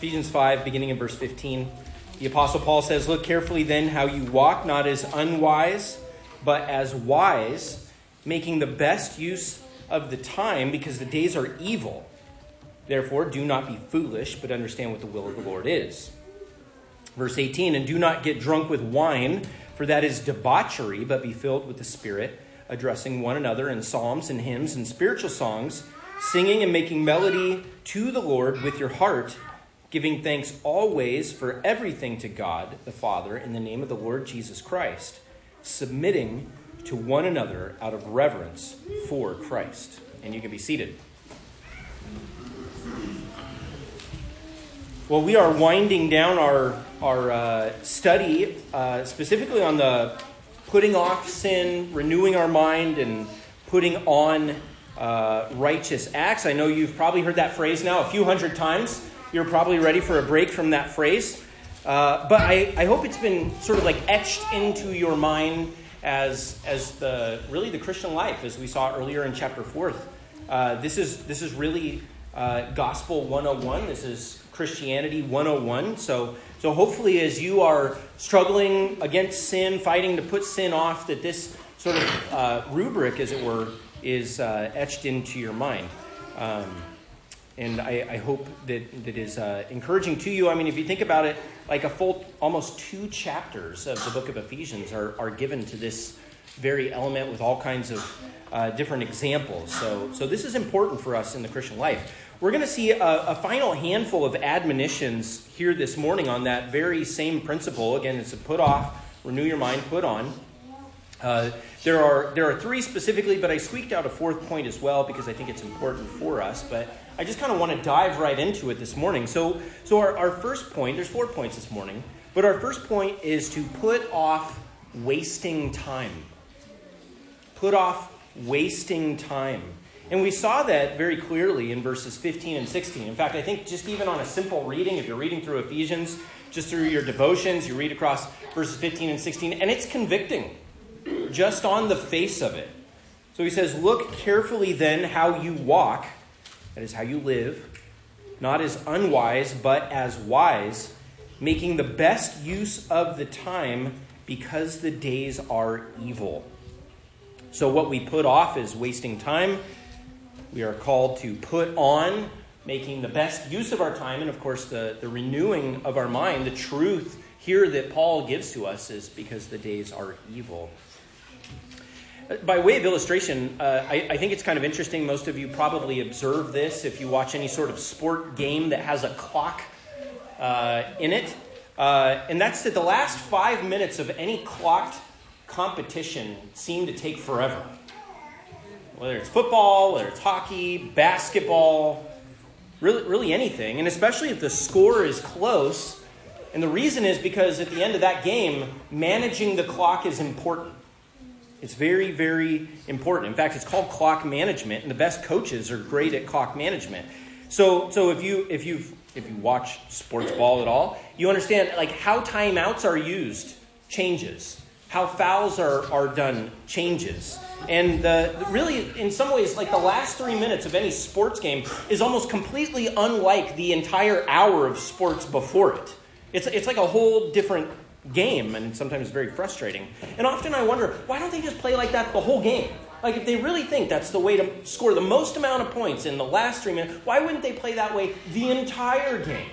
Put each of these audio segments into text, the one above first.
Ephesians 5, beginning in verse 15. The Apostle Paul says, "Look carefully then how you walk, not as unwise, but as wise, making the best use of the time, because the days are evil. Therefore, do not be foolish, but understand what the will of the Lord is." Verse 18, "And do not get drunk with wine, for that is debauchery, but be filled with the Spirit, addressing one another in psalms and hymns and spiritual songs, singing and making melody to the Lord with your heart, giving thanks always for everything to God the Father in the name of the Lord Jesus Christ, submitting to one another out of reverence for Christ." And you can be seated. Well, we are winding down our study specifically on the putting off sin, renewing our mind, and putting on righteous acts. I know you've probably heard that phrase now a few hundred times. You're probably ready for a break from that phrase. But I hope it's been sort of like etched into your mind as the Christian life, as we saw earlier in chapter 4. This is really Gospel 101. This is Christianity 101. So hopefully as you are struggling against sin, fighting to put sin off, that this sort of rubric, as it were, is etched into your mind. And I hope that is encouraging to you. I mean, if you think about it, like a full almost 2 chapters of the book of Ephesians are given to this very element with all kinds of different examples. So this is important for us in the Christian life. We're going to see a final handful of admonitions here this morning on that very same principle. Again, it's a put off, renew your mind, put on. There are 3 specifically, but I squeaked out a 4th point as well because I think it's important for us. But I just kind of want to dive right into it this morning. So our first point, there's 4 points this morning, but our first point is to put off wasting time. Put off wasting time. And we saw that very clearly in verses 15 and 16. In fact, I think just even on a simple reading, if you're reading through Ephesians, just through your devotions, you read across verses 15 and 16, and it's convicting just on the face of it. So he says, "Look carefully then how you walk," that is how you live, "not as unwise, but as wise, making the best use of the time, because the days are evil." So what we put off is wasting time. We are called to put on making the best use of our time. And of course, the renewing of our mind, the truth here that Paul gives to us is because the days are evil. By way of illustration, I think it's kind of interesting. Most of you probably observe this if you watch any sort of sport game that has a clock in it. And that's that the last 5 minutes of any clocked competition seem to take forever. Whether it's football, whether it's hockey, basketball, really anything. And especially if the score is close. And the reason is because at the end of that game, managing the clock is important. It's very, very important. In fact, it's called clock management, and the best coaches are great at clock management. So if you watch sports ball at all, you understand like how timeouts are used changes, how fouls are done changes, and really in some ways like the last 3 minutes of any sports game is almost completely unlike the entire hour of sports before it. It's like a whole different game, and sometimes very frustrating. And often I wonder, why don't they just play like that the whole game? Like if they really think that's the way to score the most amount of points in the last 3 minutes, why wouldn't they play that way the entire game?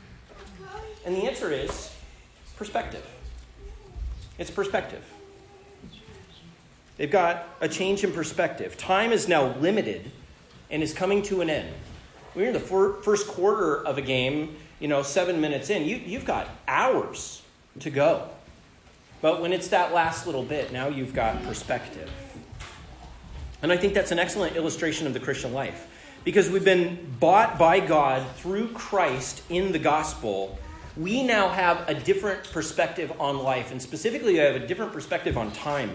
And the answer is perspective. It's perspective. They've got a change in perspective. Time is now limited and is coming to an end. When you're in the first quarter of a game, 7 minutes in, you've got hours to go. But when it's that last little bit, now you've got perspective. And I think that's an excellent illustration of the Christian life. Because we've been bought by God through Christ in the gospel, we now have a different perspective on life. And specifically, we have a different perspective on time.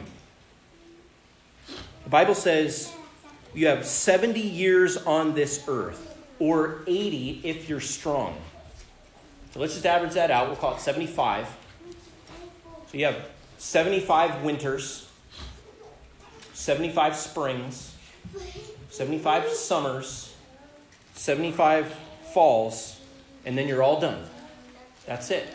The Bible says you have 70 years on this earth, or 80 if you're strong. So let's just average that out. We'll call it 75. So you have 75 winters, 75 springs, 75 summers, 75 falls, and then you're all done. That's it.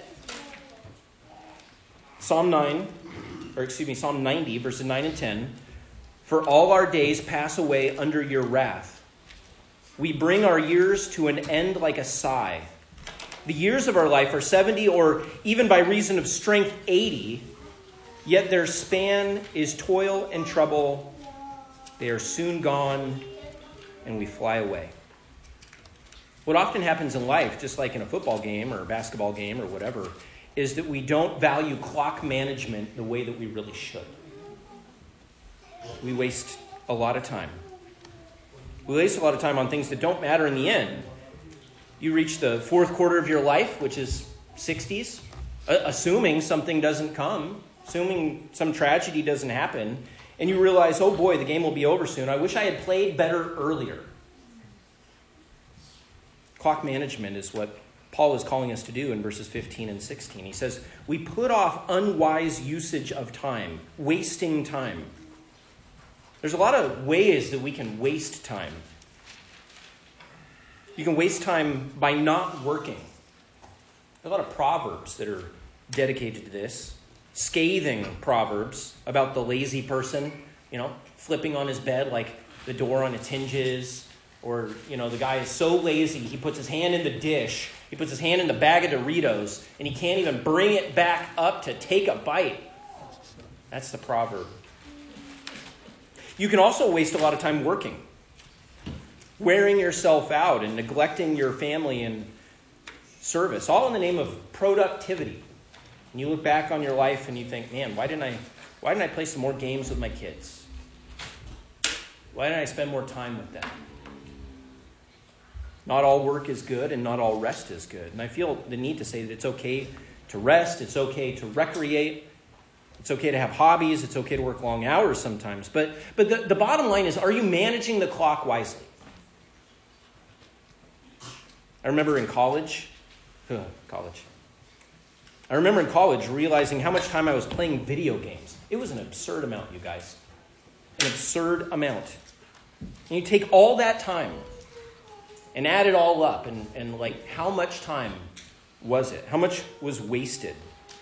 Psalm 90, verses 9 and 10. For all our days pass away under your wrath. We bring our years to an end like a sigh. The years of our life are 70, or even by reason of strength, 80. Yet their span is toil and trouble. They are soon gone, and we fly away. What often happens in life, just like in a football game or a basketball game or whatever, is that we don't value clock management the way that we really should. We waste a lot of time. We waste a lot of time on things that don't matter in the end. You reach the fourth quarter of your life, which is 60s, assuming something doesn't come, assuming some tragedy doesn't happen, and you realize, oh boy, the game will be over soon. I wish I had played better earlier. Clock management is what Paul is calling us to do in verses 15 and 16. He says, we put off unwise usage of time, wasting time. There's a lot of ways that we can waste time. You can waste time by not working. There's a lot of proverbs that are dedicated to this. Scathing proverbs about the lazy person, flipping on his bed like the door on its hinges. Or, the guy is so lazy, he puts his hand in the dish, he puts his hand in the bag of Doritos, and he can't even bring it back up to take a bite. That's the proverb. You can also waste a lot of time working, wearing yourself out and neglecting your family and service, all in the name of productivity. And you look back on your life and you think, man, why didn't I play some more games with my kids? Why didn't I spend more time with them? Not all work is good and not all rest is good. And I feel the need to say that it's okay to rest, it's okay to recreate, it's okay to have hobbies, it's okay to work long hours sometimes. But the bottom line is, are you managing the clock wisely? I remember in college realizing how much time I was playing video games. It was an absurd amount, you guys. An absurd amount. And you take all that time and add it all up, and like, how much time was it? How much was wasted?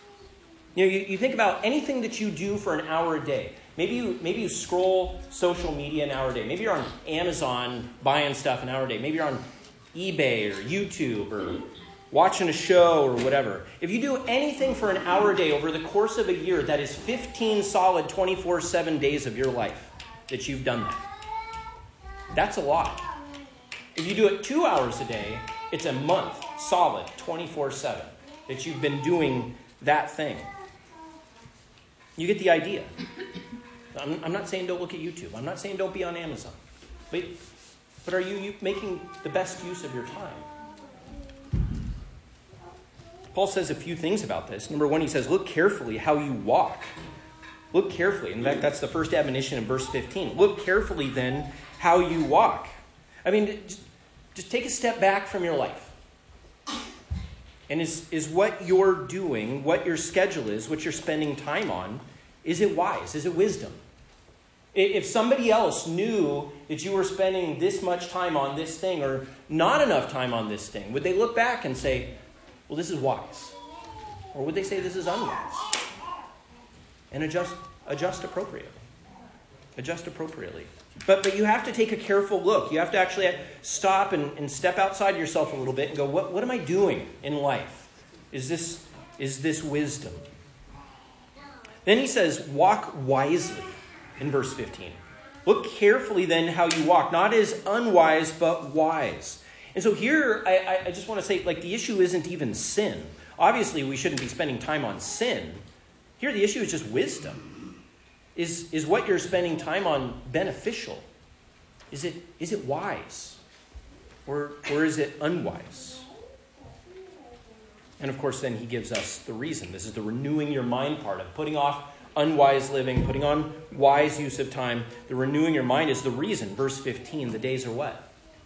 You think about anything that you do for an hour a day. Maybe you scroll social media an hour a day. Maybe you're on Amazon buying stuff an hour a day. Maybe you're on eBay or YouTube or watching a show or whatever. If you do anything for an hour a day over the course of a year, that is 15 solid 24/7 days of your life that you've done that. That's a lot. If you do it 2 hours a day, it's a month solid 24/7 that you've been doing that thing. You get the idea. I'm not saying don't look at YouTube. I'm not saying don't be on Amazon. But are you making the best use of your time? Paul says a few things about this. Number one, he says, look carefully how you walk. Look carefully. In fact, that's the first admonition in verse 15. Look carefully then how you walk. I mean, just take a step back from your life. And is what you're doing, what your schedule is, what you're spending time on, is it wise? Is it wisdom? If somebody else knew that you were spending this much time on this thing or not enough time on this thing, would they look back and say, well, this is wise? Or would they say this is unwise? And adjust appropriately. Adjust appropriately. But you have to take a careful look. You have to actually stop and step outside yourself a little bit and go, what am I doing in life? Is this wisdom? Then he says, walk wisely in verse 15. Look carefully then how you walk, not as unwise, but wise. And so here, I just want to say, the issue isn't even sin. Obviously, we shouldn't be spending time on sin. Here, the issue is just wisdom. Is what you're spending time on beneficial? Is it wise? Or is it unwise? And of course, then he gives us the reason. This is the renewing your mind part of putting off unwise living, putting on wise use of time. The renewing your mind is the reason. Verse 15, the days are what?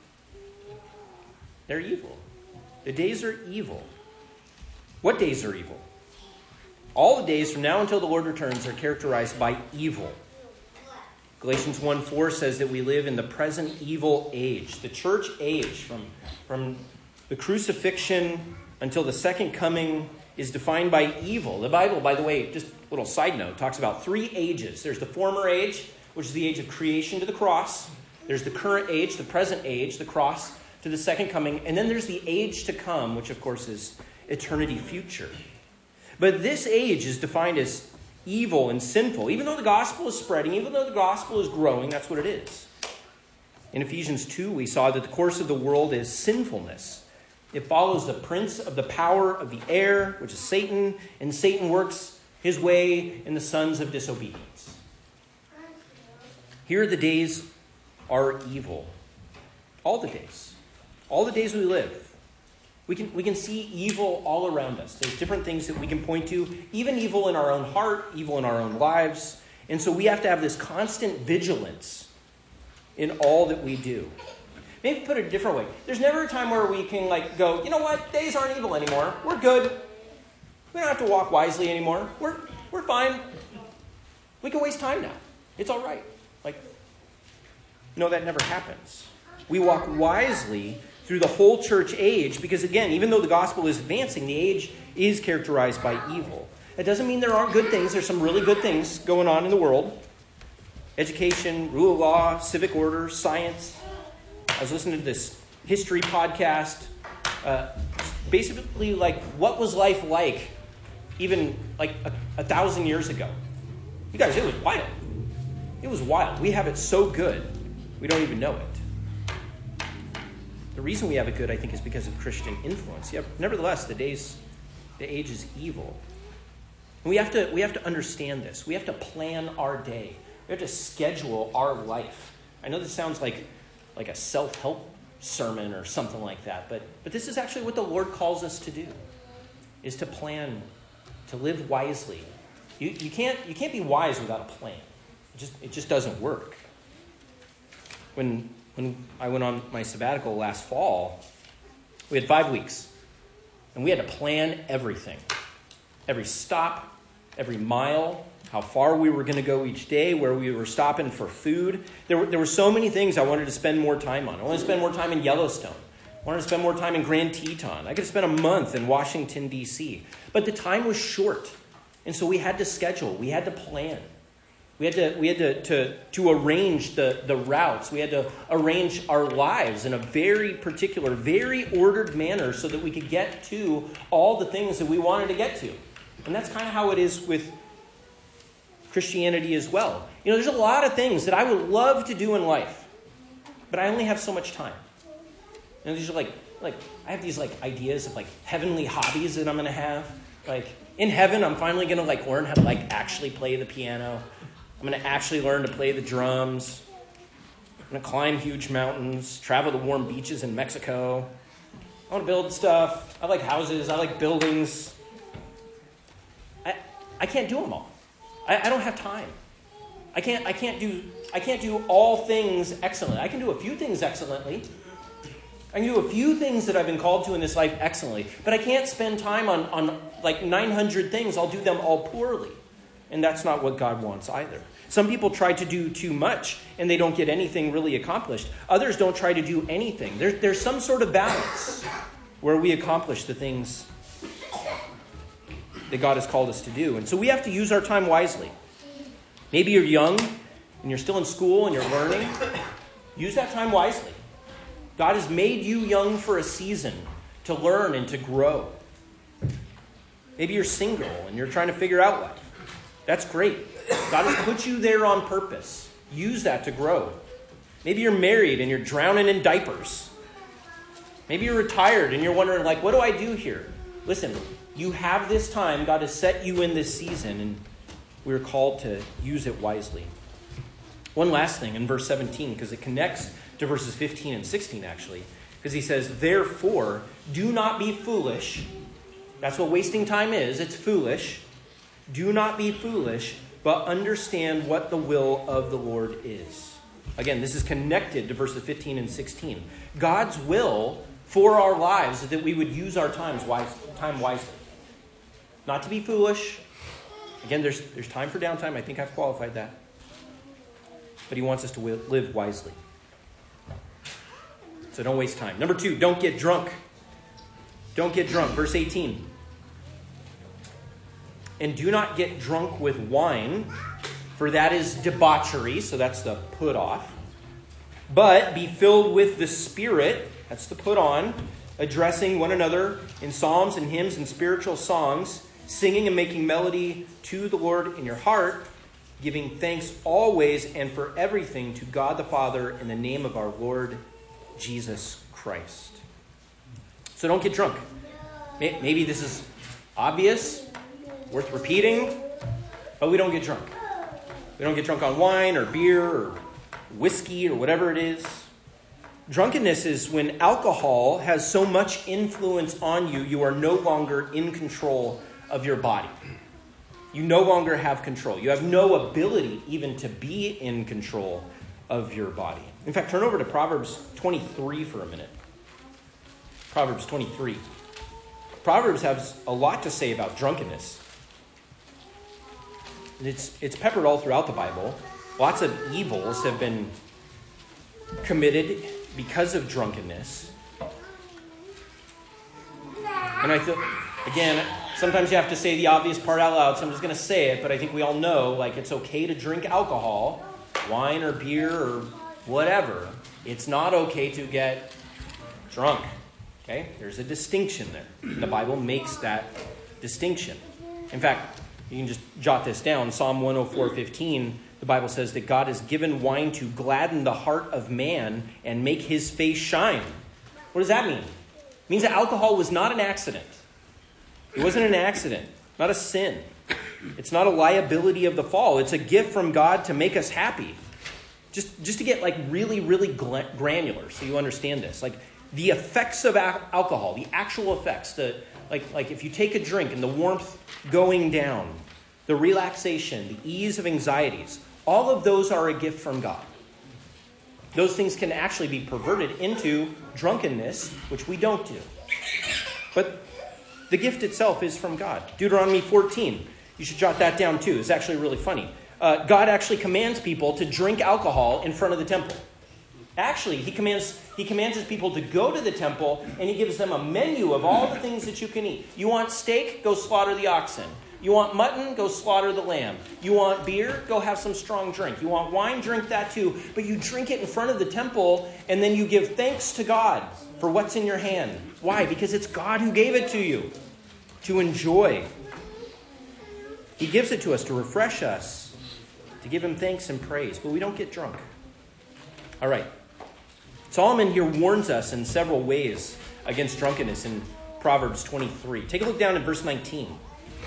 They're evil. The days are evil. What days are evil? All the days from now until the Lord returns are characterized by evil. Galatians 1:4 says that we live in the present evil age. The church age from The crucifixion until the second coming is defined by evil. The Bible, by the way, just a little side note, talks about 3 ages. There's the former age, which is the age of creation to the cross. There's the current age, the present age, the cross to the second coming. And then there's the age to come, which of course is eternity future. But this age is defined as evil and sinful. Even though the gospel is spreading, even though the gospel is growing, that's what it is. In Ephesians 2, we saw that the course of the world is sinfulness. It follows the prince of the power of the air, which is Satan, and Satan works his way in the sons of disobedience. Here the days are evil. All the days. All the days we live. We can see evil all around us. There's different things that we can point to, even evil in our own heart, evil in our own lives. And so we have to have this constant vigilance in all that we do. Maybe put it a different way. There's never a time where we can go, you know what, days aren't evil anymore. We're good. We don't have to walk wisely anymore. We're fine. We can waste time now. It's all right. No, that never happens. We walk wisely through the whole church age because, again, even though the gospel is advancing, the age is characterized by evil. That doesn't mean there aren't good things. There's some really good things going on in the world. Education, rule of law, civic order, science. I was listening to this history podcast. Basically, what was life like even 1,000 years ago? You guys, it was wild. It was wild. We have it so good, we don't even know it. The reason we have it good, I think, is because of Christian influence. Yeah, nevertheless, the age is evil. And we have to understand this. We have to plan our day. We have to schedule our life. I know this sounds like a self-help sermon or something like that, but this is actually what the Lord calls us to do, is to plan, to live wisely. You can't be wise without a plan. It just doesn't work. When I went on my sabbatical last fall, we had 5 weeks, and we had to plan everything. Every stop, every mile, how far we were going to go each day, where we were stopping for food. There were so many things I wanted to spend more time on. I wanted to spend more time in Yellowstone. I wanted to spend more time in Grand Teton. I could spend a month in Washington, D.C. But the time was short, and so we had to schedule. We had to plan. We had to arrange the routes. We had to arrange our lives in a very particular, very ordered manner so that we could get to all the things that we wanted to get to. And that's kind of how it is with Christianity as well. There's a lot of things that I would love to do in life, but I only have so much time. These are I have these ideas of heavenly hobbies that I'm going to have. In heaven, I'm finally going to learn how to actually play the piano. I'm going to actually learn to play the drums. I'm going to climb huge mountains, travel to warm beaches in Mexico. I want to build stuff. I like houses. I like buildings. I can't do them all. I don't have time. I can't do all things excellently. I can do a few things excellently. I can do a few things that I've been called to in this life excellently. But I can't spend time on 900 things. I'll do them all poorly. And that's not what God wants either. Some people try to do too much and they don't get anything really accomplished. Others don't try to do anything. There's some sort of balance where we accomplish the things that God has called us to do. And so we have to use our time wisely. Maybe you're young and you're still in school and you're learning. Use that time wisely. God has made you young for a season to learn and to grow. Maybe you're single and you're trying to figure out life. That's great. God has put you there on purpose. Use that to grow. Maybe you're married and you're drowning in diapers. Maybe you're retired and you're wondering, what do I do here? Listen, you have this time. God has set you in this season, and we're called to use it wisely. One last thing in verse 17, because it connects to verses 15 and 16, actually. Because he says, therefore, do not be foolish. That's what wasting time is. It's foolish. Do not be foolish, but understand what the will of the Lord is. Again, this is connected to verses 15 and 16. God's will for our lives is that we would use our time wisely. Not to be foolish. Again, there's time for downtime. I think I've qualified that. But he wants us to live wisely. So don't waste time. Number 2, don't get drunk. Don't get drunk. Verse 18. And do not get drunk with wine, for that is debauchery. So that's the put off. But be filled with the Spirit. That's the put on. Addressing one another in psalms and hymns and spiritual songs, singing and making melody to the Lord in your heart, giving thanks always and for everything to God the Father in the name of our Lord Jesus Christ. So don't get drunk. Maybe this is obvious, worth repeating, but we don't get drunk. We don't get drunk on wine or beer or whiskey or whatever it is. Drunkenness is when alcohol has so much influence on you, you are no longer in control of your body. You no longer have control. You have no ability even to be in control of your body. In fact, turn over to Proverbs 23 for a minute. Proverbs 23. Proverbs has a lot to say about drunkenness. It's peppered all throughout the Bible. Lots of evils have been committed because of drunkenness. And I feel, again, sometimes you have to say the obvious part out loud, so I'm just going to say it, but I think we all know, it's okay to drink alcohol, wine or beer or whatever. It's not okay to get drunk. Okay? There's a distinction there. And the Bible makes that distinction. In fact, you can just jot this down. Psalm 104:15, the Bible says that God has given wine to gladden the heart of man and make his face shine. What does that mean? It means that alcohol was not an accident. It wasn't an accident, not a sin. It's not a liability of the fall. It's a gift from God to make us happy. Just to get really, really granular so you understand this. The effects of alcohol, the actual effects, like if you take a drink and the warmth going down, the relaxation, the ease of anxieties, all of those are a gift from God. Those things can actually be perverted into drunkenness, which we don't do. But the gift itself is from God. Deuteronomy 14. You should jot that down too. It's actually really funny. God actually commands people to drink alcohol in front of the temple. Actually, he commands his people to go to the temple, and he gives them a menu of all the things that you can eat. You want steak? Go slaughter the oxen. You want mutton? Go slaughter the lamb. You want beer? Go have some strong drink. You want wine? Drink that too. But you drink it in front of the temple, and then you give thanks to God for what's in your hand. Why? Because it's God who gave it to you to enjoy. He gives it to us to refresh us, to give him thanks and praise. But we don't get drunk. All right. Solomon here warns us in several ways against drunkenness in Proverbs 23. Take a look down at verse 19.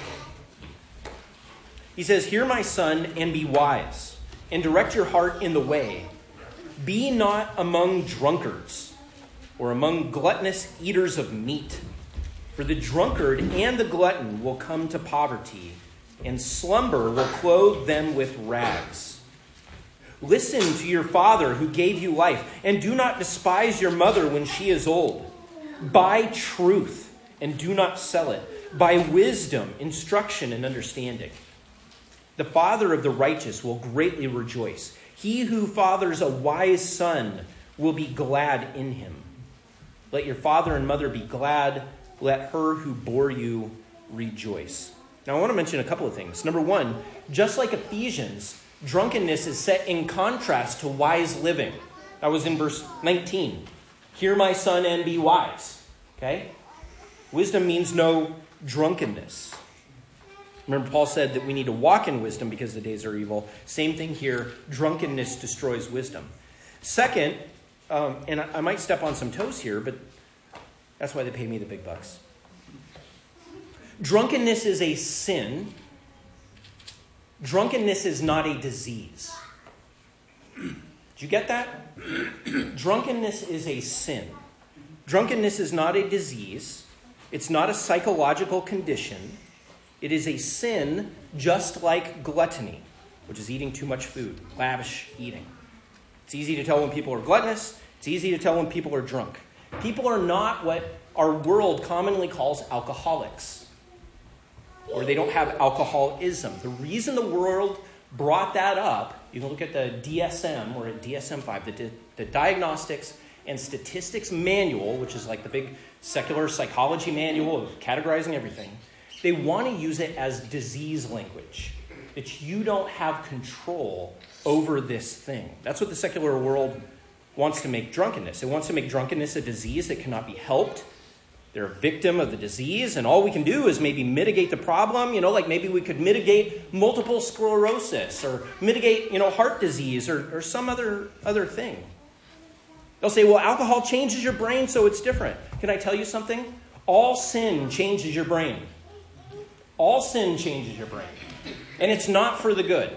He says, "Hear, my son, and be wise, and direct your heart in the way. Be not among drunkards, or among gluttonous eaters of meat. For the drunkard and the glutton will come to poverty, and slumber will clothe them with rags. Listen to your father who gave you life, and do not despise your mother when she is old. Buy truth, and do not sell it. Buy wisdom, instruction, and understanding. The father of the righteous will greatly rejoice. He who fathers a wise son will be glad in him. Let your father and mother be glad. Let her who bore you rejoice." Now I want to mention a couple of things. Number one, just like Ephesians, drunkenness is set in contrast to wise living. That was in verse 19. "Hear, my son, and be wise." Okay? Wisdom means no drunkenness. Remember, Paul said that we need to walk in wisdom because the days are evil. Same thing here. Drunkenness destroys wisdom. Second, and I might step on some toes here, but that's why they pay me the big bucks. Drunkenness is a sin. Drunkenness is not a disease. Did you get that? Drunkenness is a sin. Drunkenness is not a disease. It's not a psychological condition. It is a sin just like gluttony, which is eating too much food, lavish eating. It's easy to tell when people are gluttonous. It's easy to tell when people are drunk. People are not what our world commonly calls alcoholics, or they don't have alcoholism. The reason the world brought that up, you can look at the DSM, we're at DSM-5, the Diagnostics and Statistics Manual, which is like the big secular psychology manual of categorizing everything, they want to use it as disease language, that you don't have control over this thing. That's what the secular world wants to make drunkenness. It wants to make drunkenness a disease that cannot be helped. They're a victim of the disease, and all we can do is maybe mitigate the problem. Like maybe we could mitigate multiple sclerosis or mitigate, heart disease or some other thing. They'll say, well, alcohol changes your brain, so it's different. Can I tell you something? All sin changes your brain. All sin changes your brain. And it's not for the good.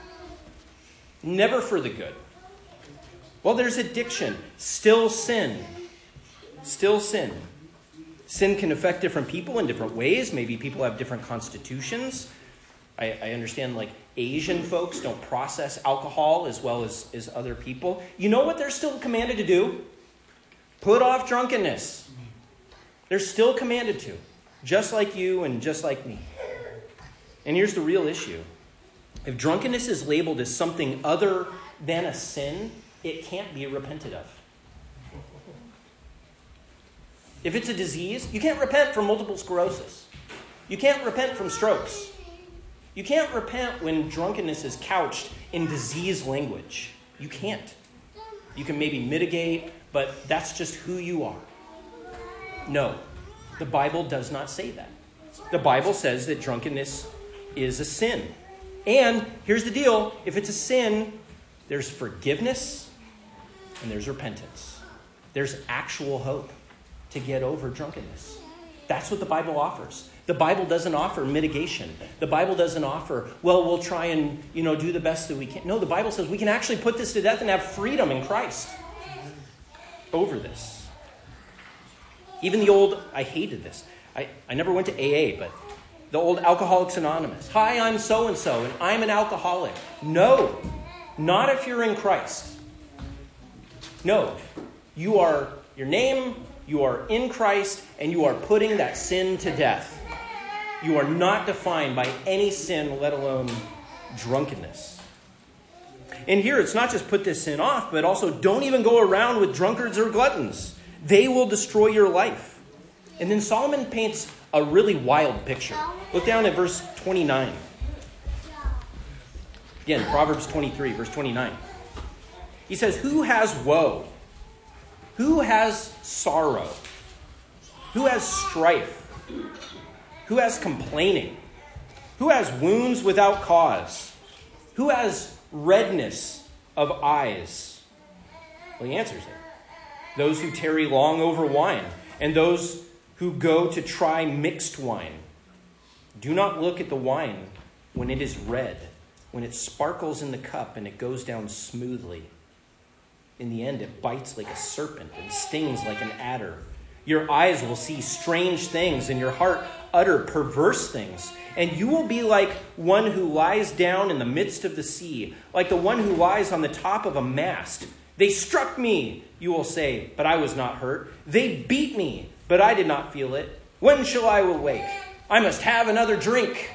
Never for the good. Well, there's addiction. Still sin. Still sin. Sin can affect different people in different ways. Maybe people have different constitutions. I understand Asian folks don't process alcohol as well as other people. You know what they're still commanded to do? Put off drunkenness. They're still commanded to. Just like you and just like me. And here's the real issue. If drunkenness is labeled as something other than a sin, it can't be repented of. If it's a disease, you can't repent from multiple sclerosis. You can't repent from strokes. You can't repent when drunkenness is couched in disease language. You can't. You can maybe mitigate, but that's just who you are. No, the Bible does not say that. The Bible says that drunkenness is a sin. And here's the deal. If it's a sin, there's forgiveness and there's repentance. There's actual hope to get over drunkenness. That's what the Bible offers. The Bible doesn't offer mitigation. The Bible doesn't offer, we'll try and, do the best that we can. No, the Bible says we can actually put this to death and have freedom in Christ over this. Even I hated this. I never went to AA, but the old Alcoholics Anonymous. Hi, I'm so-and-so, and I'm an alcoholic. No, not if you're in Christ. No, you are your name, you are in Christ, and you are putting that sin to death. You are not defined by any sin, let alone drunkenness. And here, it's not just put this sin off, but also don't even go around with drunkards or gluttons. They will destroy your life. And then Solomon paints a really wild picture. Look down at verse 29. Again, Proverbs 23, verse 29. He says, who has woe? Who has sorrow? Who has strife? Who has complaining? Who has wounds without cause? Who has redness of eyes? Well, he answers it. Those who tarry long over wine, and those who go to try mixed wine. Do not look at the wine when it is red, when it sparkles in the cup and it goes down smoothly. In the end, it bites like a serpent and stings like an adder. Your eyes will see strange things, and your heart utter perverse things. And you will be like one who lies down in the midst of the sea, like the one who lies on the top of a mast. They struck me, you will say, but I was not hurt. They beat me, but I did not feel it. When shall I awake? I must have another drink.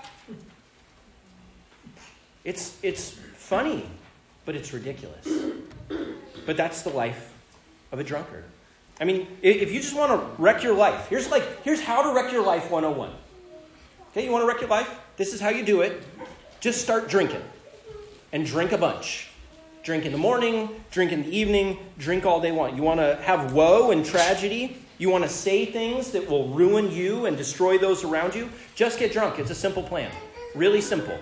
It's funny, but it's ridiculous. But that's the life of a drunkard. I mean, if you just want to wreck your life, here's how to wreck your life 101. Okay, you want to wreck your life? This is how you do it. Just start drinking. And drink a bunch. Drink in the morning, drink in the evening, drink all day long. You want to have woe and tragedy? You want to say things that will ruin you and destroy those around you? Just get drunk. It's a simple plan. Really simple.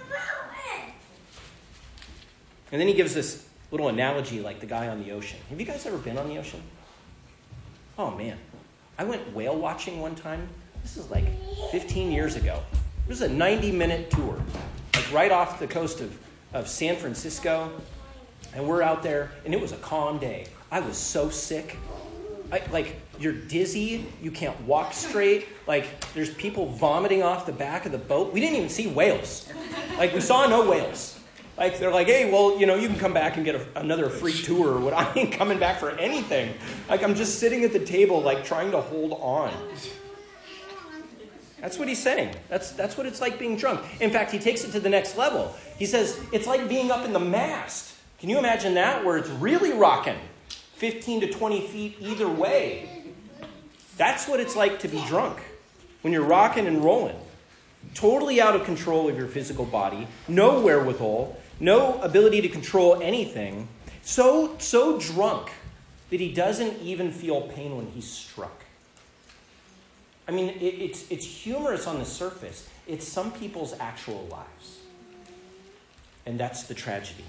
And then he gives this little analogy like the guy on the ocean. Have you guys ever been on the ocean? Oh, man. I went whale watching one time. This is like 15 years ago. It was a 90-minute tour, like right off the coast of San Francisco. And we're out there, and it was a calm day. I was so sick. You're dizzy. You can't walk straight. There's people vomiting off the back of the boat. We didn't even see whales. We saw no whales. They're like, hey, well, you can come back and get another free tour or what. I ain't coming back for anything. I'm just sitting at the table, trying to hold on. That's what he's saying. That's what it's like being drunk. In fact, he takes it to the next level. He says, it's like being up in the mast. Can you imagine that? Where it's really rocking. 15 to 20 feet either way. That's what it's like to be drunk when you're rocking and rolling. Totally out of control of your physical body, no wherewithal, no ability to control anything. So drunk that he doesn't even feel pain when he's struck. I mean, it's humorous on the surface. It's some people's actual lives. And that's the tragedy.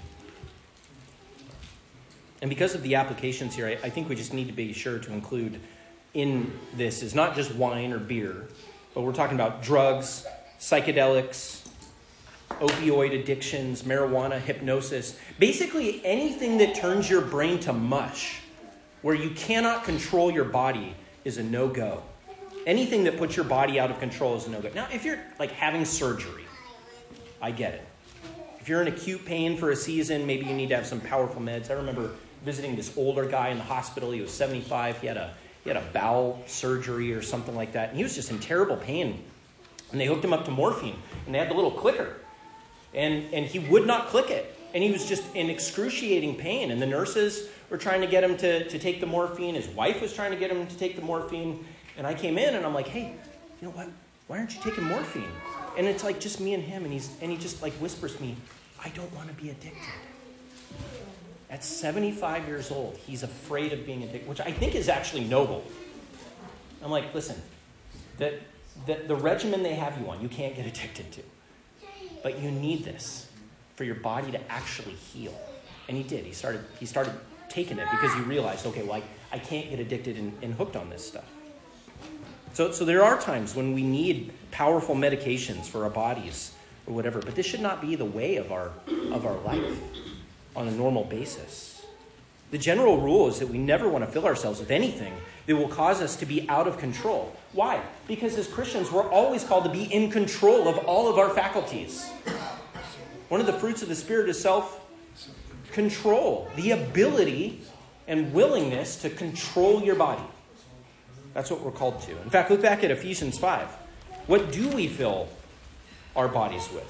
And because of the applications here, I think we just need to be sure to include in this is not just wine or beer, but we're talking about drugs, psychedelics, opioid addictions, marijuana, hypnosis. Basically anything that turns your brain to mush, where you cannot control your body, is a no-go. Anything that puts your body out of control is a no-go. Now, if you're like having surgery, I get it. If you're in acute pain for a season, maybe you need to have some powerful meds. I remember visiting this older guy in the hospital. He was 75. He had a bowel surgery or something like that. And he was just in terrible pain. And they hooked him up to morphine. And they had the little clicker. And he would not click it. And he was just in excruciating pain. And the nurses were trying to get him to take the morphine. His wife was trying to get him to take the morphine. And I came in and I'm like, hey, you know what? Why aren't you taking morphine? And it's like just me and him. And he just like whispers to me, I don't want to be addicted. At 75 years old, he's afraid of being addicted, which I think is actually noble. I'm like, listen, the regimen they have you on, you can't get addicted to. But you need this for your body to actually heal. And he did. He started taking it because he realized, okay, well, I can't get addicted and hooked on this stuff. So there are times when we need powerful medications for our bodies or whatever, but this should not be the way of our life on a normal basis. The general rule is that we never want to fill ourselves with anything that will cause us to be out of control. Why? Because as Christians, we're always called to be in control of all of our faculties. One of the fruits of the Spirit is self-control, the ability and willingness to control your body. That's what we're called to. In fact, look back at Ephesians 5. What do we fill our bodies with?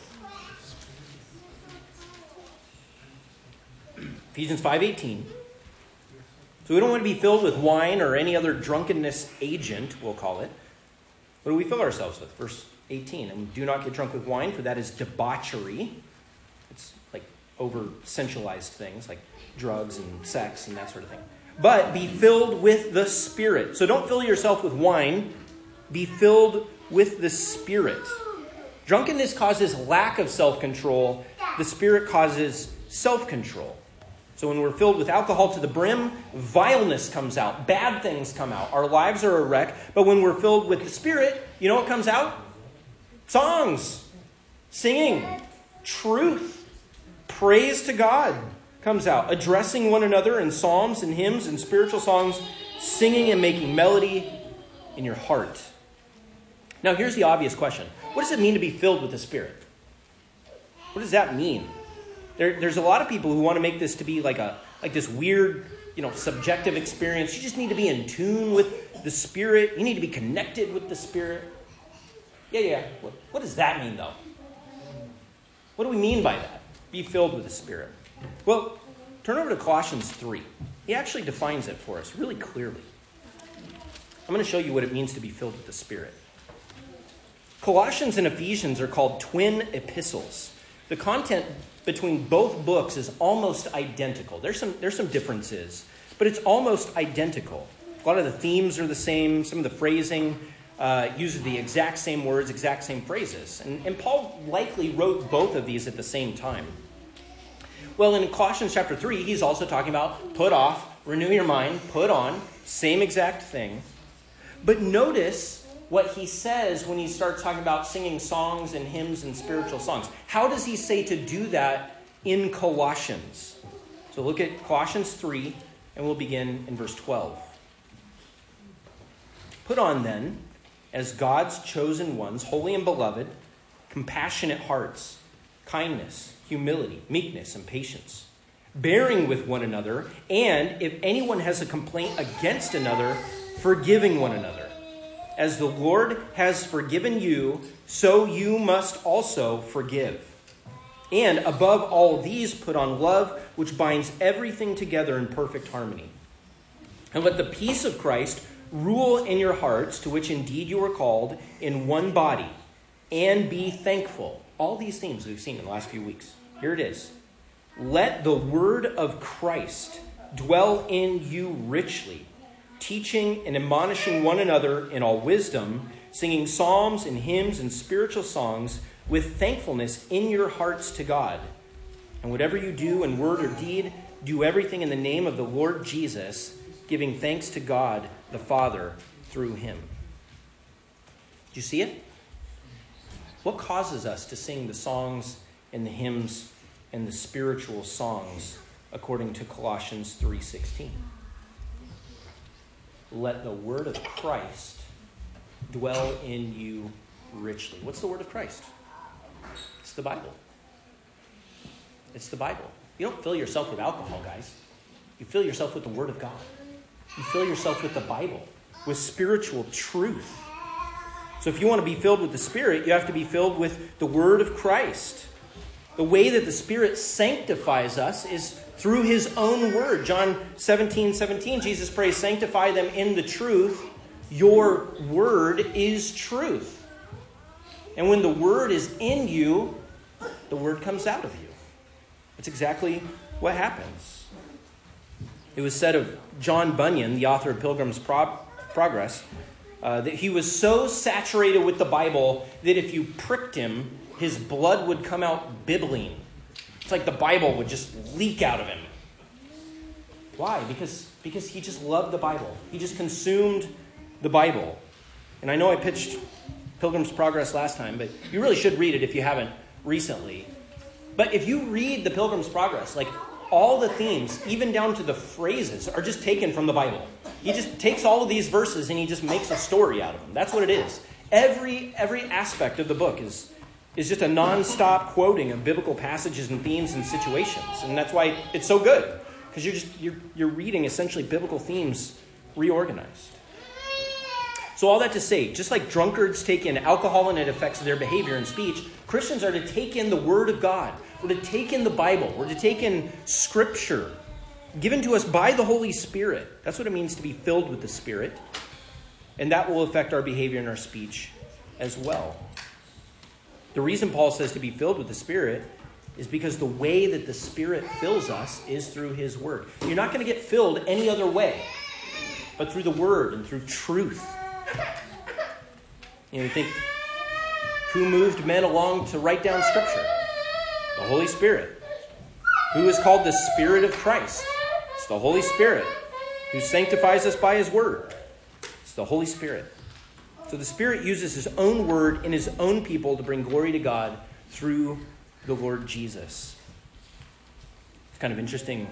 Ephesians 5:18. So we don't want to be filled with wine or any other drunkenness agent, we'll call it. What do we fill ourselves with? Verse 18. And do not get drunk with wine, for that is debauchery. It's like over-sensualized things like drugs and sex and that sort of thing. But be filled with the Spirit. So don't fill yourself with wine. Be filled with the Spirit. Drunkenness causes lack of self-control. The Spirit causes self-control. So when we're filled with alcohol to the brim, vileness comes out. Bad things come out. Our lives are a wreck. But when we're filled with the Spirit, you know what comes out? Songs, singing, truth, praise to God comes out. Addressing one another in psalms and hymns and spiritual songs, singing and making melody in your heart. Now here's the obvious question. What does it mean to be filled with the Spirit? What does that mean? There's a lot of people who want to make this to be like this weird, subjective experience. You just need to be in tune with the Spirit. You need to be connected with the Spirit. Yeah. What does that mean, though? What do we mean by that? Be filled with the Spirit. Well, turn over to Colossians 3. He actually defines it for us really clearly. I'm going to show you what it means to be filled with the Spirit. Colossians and Ephesians are called twin epistles. The content between both books is almost identical. There's some differences, but it's almost identical. A lot of the themes are the same. Some of the phrasing uses the exact same words, exact same phrases. And Paul likely wrote both of these at the same time. Well, in Colossians chapter 3, he's also talking about put off, renew your mind, put on, same exact thing. But notice what he says when he starts talking about singing songs and hymns and spiritual songs. How does he say to do that in Colossians? So look at Colossians 3, and we'll begin in verse 12. Put on then, as God's chosen ones, holy and beloved, compassionate hearts, kindness, humility, meekness, and patience, bearing with one another, and if anyone has a complaint against another, forgiving one another. As the Lord has forgiven you, so you must also forgive. And above all these, put on love, which binds everything together in perfect harmony. And let the peace of Christ rule in your hearts, to which indeed you are called, in one body, and be thankful. All these themes we've seen in the last few weeks. Here it is. Let the word of Christ dwell in you richly, teaching and admonishing one another in all wisdom, singing psalms and hymns and spiritual songs with thankfulness in your hearts to God. And whatever you do in word or deed, do everything in the name of the Lord Jesus, giving thanks to God the Father through him. Do you see it? What causes us to sing the songs and the hymns and the spiritual songs according to Colossians 3:16? Let the word of Christ dwell in you richly. What's the word of Christ? It's the Bible. It's the Bible. You don't fill yourself with alcohol, guys. You fill yourself with the word of God. You fill yourself with the Bible, with spiritual truth. So if you want to be filled with the Spirit, you have to be filled with the word of Christ. The way that the Spirit sanctifies us is through his own word. John 17:17, Jesus prays, sanctify them in the truth. Your word is truth. And when the word is in you, the word comes out of you. That's exactly what happens. It was said of John Bunyan, the author of Pilgrim's Progress, that he was so saturated with the Bible that if you pricked him, his blood would come out bibbling. It's like the Bible would just leak out of him. Why? Because he just loved the Bible. He just consumed the Bible. And I know I pitched Pilgrim's Progress last time, but you really should read it if you haven't recently. But if you read the Pilgrim's Progress, like all the themes, even down to the phrases, are just taken from the Bible. He just takes all of these verses and he just makes a story out of them. That's what it is. Every aspect of the book is just a non-stop quoting of biblical passages and themes and situations. And that's why it's so good. Because you're reading essentially biblical themes reorganized. So all that to say, just like drunkards take in alcohol and it affects their behavior and speech, Christians are to take in the Word of God. We're to take in the Bible. We're to take in Scripture given to us by the Holy Spirit. That's what it means to be filled with the Spirit. And that will affect our behavior and our speech as well. The reason Paul says to be filled with the Spirit is because the way that the Spirit fills us is through his Word. You're not going to get filled any other way but through the Word and through truth. You think, who moved men along to write down Scripture? The Holy Spirit. Who is called the Spirit of Christ? It's the Holy Spirit. Who sanctifies us by his Word? It's the Holy Spirit. So the Spirit uses his own Word in his own people to bring glory to God through the Lord Jesus. It's kind of interesting.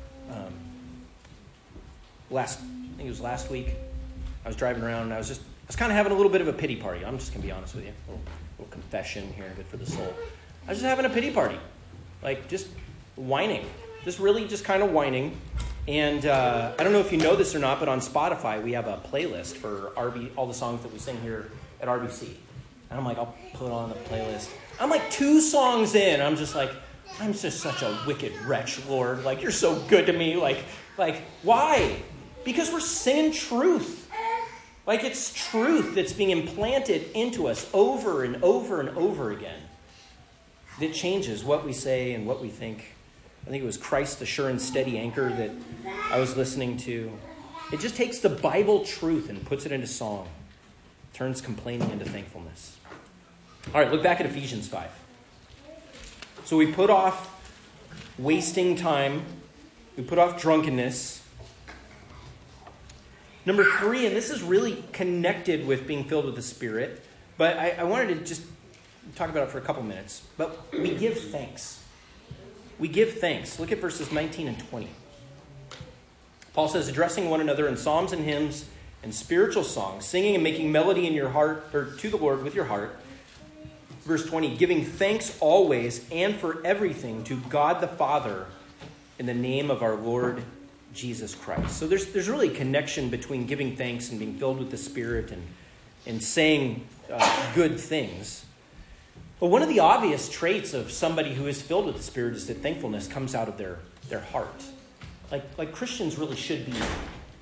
I think it was last week, I was driving around and I was kind of having a little bit of a pity party. I'm just going to be honest with you. A little confession here, good for the soul. I was just having a pity party. Like, just whining. Just kind of whining. And I don't know if you know this or not, but on Spotify, we have a playlist for all the songs that we sing here at RBC. And I'm like, I'll put on the playlist. I'm like 2 songs in. I'm just like, I'm just such a wicked wretch, Lord. Like, you're so good to me. Like, why? Because we're singing truth. Like, it's truth that's being implanted into us over and over and over again that changes what we say and what we think. I think it was Christ, the sure and steady anchor that I was listening to. It just takes the Bible truth and puts it into song. Turns complaining into thankfulness. All right, look back at Ephesians 5. So we put off wasting time. We put off drunkenness. Number 3, and this is really connected with being filled with the Spirit, but I wanted to just talk about it for a couple minutes. But we give thanks. We give thanks. Look at verses 19 and 20. Paul says, addressing one another in psalms and hymns and spiritual songs, singing and making melody in your heart, or to the Lord with your heart. Verse 20, giving thanks always and for everything to God the Father in the name of our Lord Jesus Christ. So there's really a connection between giving thanks and being filled with the Spirit and saying good things. But one of the obvious traits of somebody who is filled with the Spirit is that thankfulness comes out of their heart. Like Christians really should be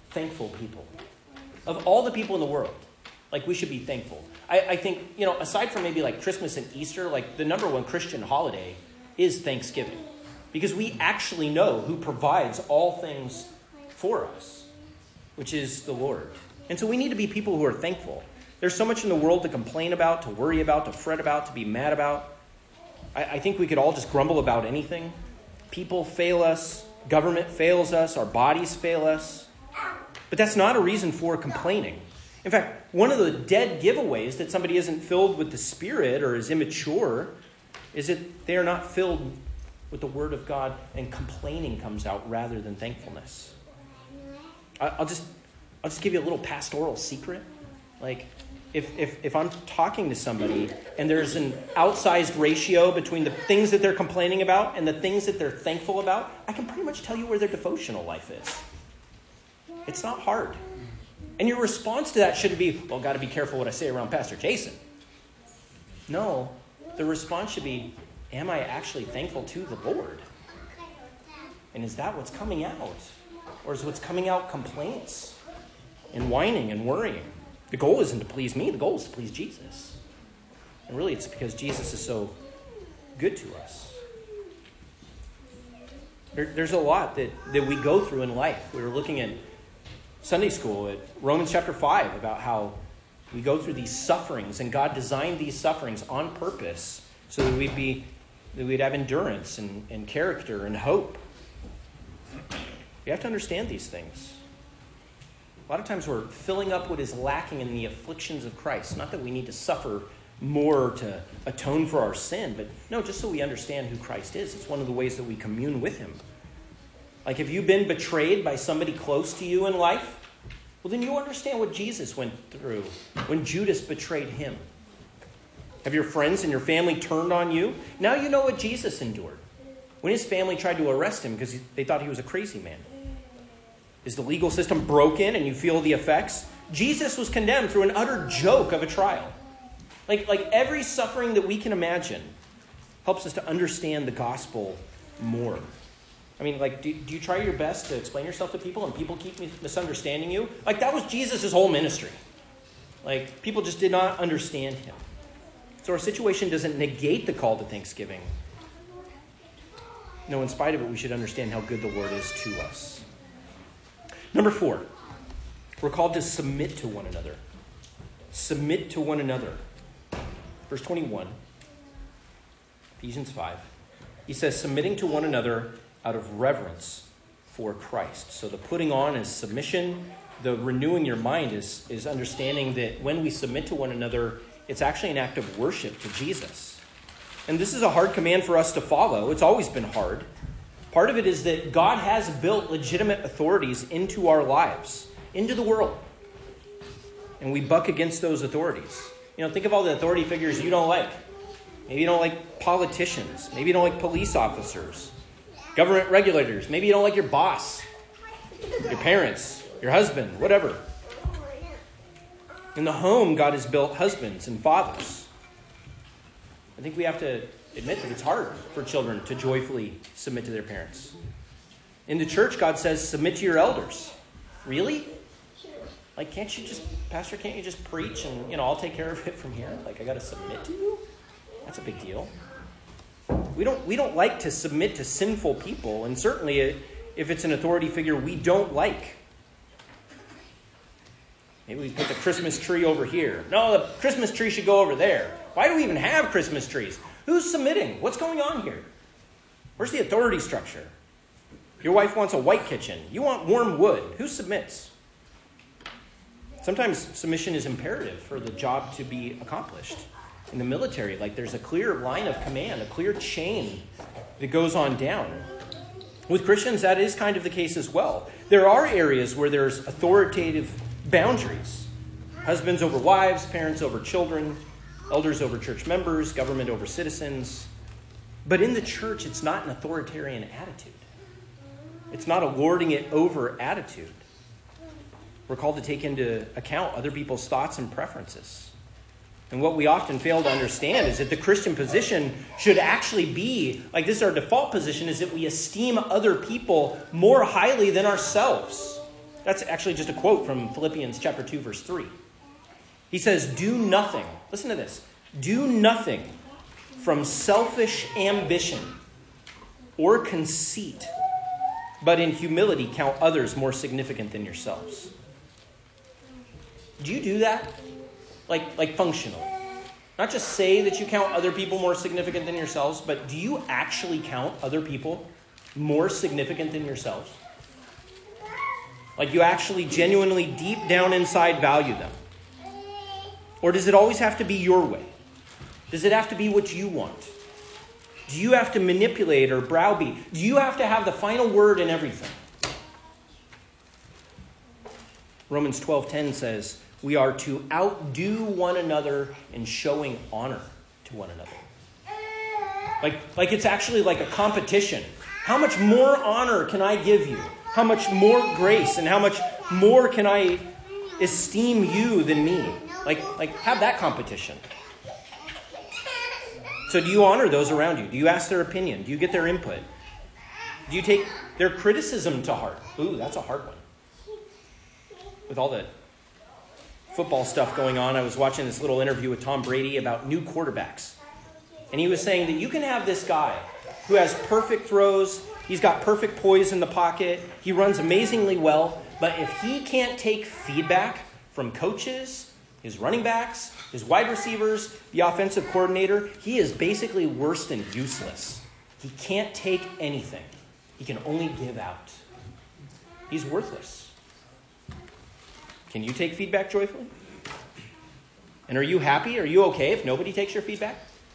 thankful people. Of all the people in the world, like, we should be thankful. I think, aside from maybe like Christmas and Easter, like the number one Christian holiday is Thanksgiving. Because we actually know who provides all things for us, which is the Lord. And so we need to be people who are thankful. There's so much in the world to complain about, to worry about, to fret about, to be mad about. I think we could all just grumble about anything. People fail us. Government fails us. Our bodies fail us. But that's not a reason for complaining. In fact, one of the dead giveaways that somebody isn't filled with the Spirit or is immature is that they are not filled with the Word of God, and complaining comes out rather than thankfulness. I'll just give you a little pastoral secret. Like, if I'm talking to somebody and there's an outsized ratio between the things that they're complaining about and the things that they're thankful about, I can pretty much tell you where their devotional life is. It's not hard. And your response to that shouldn't be, well, got to be careful what I say around Pastor Jason. No, the response should be, am I actually thankful to the Lord? And is that what's coming out? Or is what's coming out complaints and whining and worrying? The goal isn't to please me. The goal is to please Jesus. And really, it's because Jesus is so good to us. There's a lot that we go through in life. We were looking at Sunday school at Romans chapter 5 about how we go through these sufferings, and God designed these sufferings on purpose so that we'd have endurance and character and hope. We have to understand these things. A lot of times we're filling up what is lacking in the afflictions of Christ. Not that we need to suffer more to atone for our sin, but no, just so we understand who Christ is. It's one of the ways that we commune with him. Like, have you been betrayed by somebody close to you in life? Well, then you understand what Jesus went through when Judas betrayed him. Have your friends and your family turned on you? Now you know what Jesus endured when his family tried to arrest him because they thought he was a crazy man. Is the legal system broken and you feel the effects? Jesus was condemned through an utter joke of a trial. Like every suffering that we can imagine helps us to understand the gospel more. I mean, like, do you try your best to explain yourself to people and people keep misunderstanding you? Like, that was Jesus' whole ministry. Like, people just did not understand him. So our situation doesn't negate the call to thanksgiving. No, in spite of it, we should understand how good the Lord is to us. Number 4, we're called to submit to one another. Submit to one another. Verse 21, Ephesians 5. He says, submitting to one another out of reverence for Christ. So the putting on is submission. The renewing your mind is understanding that when we submit to one another, it's actually an act of worship to Jesus. And this is a hard command for us to follow. It's always been hard. Part of it is that God has built legitimate authorities into our lives, into the world. And we buck against those authorities. Think of all the authority figures you don't like. Maybe you don't like politicians. Maybe you don't like police officers, government regulators. Maybe you don't like your boss, your parents, your husband, whatever. In the home, God has built husbands and fathers. I think we have to admit that it's hard for children to joyfully submit to their parents. In the church, God says, submit to your elders. Really? Like, Pastor, can't you just preach and, I'll take care of it from here? Like, I got to submit to you? That's a big deal. We don't like to submit to sinful people, and certainly if it's an authority figure we don't like. Maybe we put the Christmas tree over here. No, the Christmas tree should go over there. Why do we even have Christmas trees? Who's submitting? What's going on here? Where's the authority structure? Your wife wants a white kitchen. You want warm wood. Who submits? Sometimes submission is imperative for the job to be accomplished. In the military, there's a clear line of command, a clear chain that goes on down. With Christians, that is kind of the case as well. There are areas where there's authoritative boundaries. Husbands over wives, parents over children, elders over church members, government over citizens. But in the church, it's not an authoritarian attitude. It's not a lording it over attitude. We're called to take into account other people's thoughts and preferences. And what we often fail to understand is that the Christian position should actually be, this is our default position, is that we esteem other people more highly than ourselves. That's actually just a quote from Philippians chapter 2, verse 3. He says, do nothing. Listen to this. Do nothing from selfish ambition or conceit, but in humility count others more significant than yourselves. Do you do that? Like functional. Not just say that you count other people more significant than yourselves, but do you actually count other people more significant than yourselves? Like you actually genuinely deep down inside value them? Or does it always have to be your way? Does it have to be what you want? Do you have to manipulate or browbeat? Do you have to have the final word in everything? Romans 12:10 says, we are to outdo one another in showing honor to one another. Like it's actually like a competition. How much more honor can I give you? How much more grace and how much more can I esteem you than me? Like have that competition. So do you honor those around you? Do you ask their opinion? Do you get their input? Do you take their criticism to heart? Ooh, that's a hard one. With all the football stuff going on, I was watching this little interview with Tom Brady about new quarterbacks. And he was saying that you can have this guy who has perfect throws, he's got perfect poise in the pocket, he runs amazingly well, but if he can't take feedback from coaches, his running backs, his wide receivers, the offensive coordinator, he is basically worse than useless. He can't take anything. He can only give out. He's worthless. Can you take feedback joyfully? And are you happy? Are you okay if nobody takes your feedback?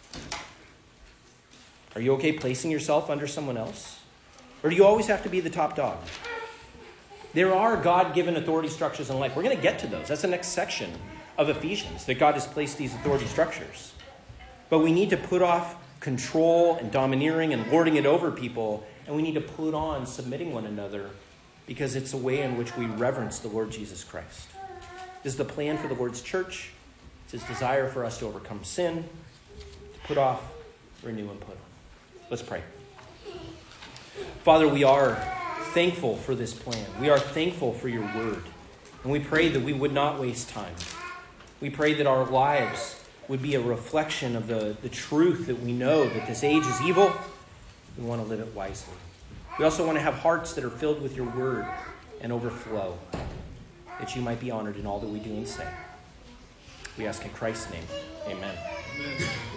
Are you okay placing yourself under someone else? Or do you always have to be the top dog? There are God-given authority structures in life. We're going to get to those. That's the next section of Ephesians, that God has placed these authority structures. But we need to put off control and domineering and lording it over people, and we need to put on submitting one another, because it's a way in which we reverence the Lord Jesus Christ. This is the plan for the Lord's church. It's his desire for us to overcome sin, to put off, renew, and put on. Let's pray. Father, we are thankful for this plan. We are thankful for your word. And we pray that we would not waste time. We pray that our lives would be a reflection of the truth that we know that this age is evil. We want to live it wisely. We also want to have hearts that are filled with your word and overflow, that you might be honored in all that we do and say. We ask in Christ's name. Amen.